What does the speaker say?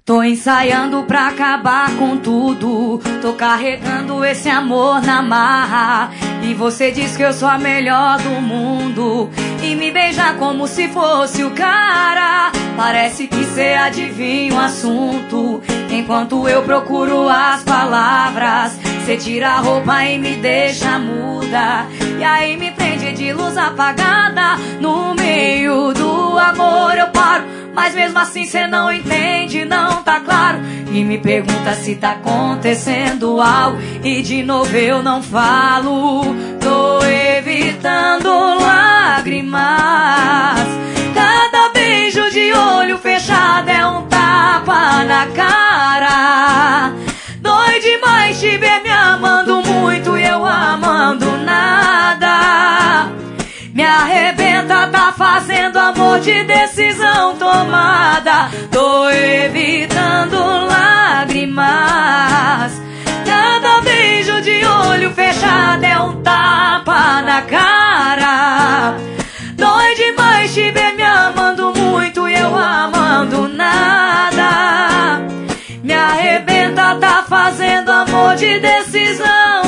Tô ensaiando pra acabar com tudo. Tô carregando esse amor na marra. E você diz que eu sou a melhor do mundo e me beija como se fosse o cara. Parece que cê adivinha o assunto. Enquanto eu procuro as palavras, cê tira a roupa e me deixa muda. E aí me prende de luz apagada. No meio do amor eu paro, mas mesmo assim cê não entende, não tá claro. E me pergunta se tá acontecendo algo, e de novo eu não falo. Tô evitando lágrimas. Cada beijo de olho fechado é um tapa na cara. Dói demais te ver me amando muito e eu amando nada. Me arrebenta, tá fazendo amor de decisão tomada. Tô evitando lágrimas. Cada beijo de olho fechado é um tapa na cara. Dói demais te ver me amando muito e eu amando nada. Me arrebenta, tá fazendo amor de decisão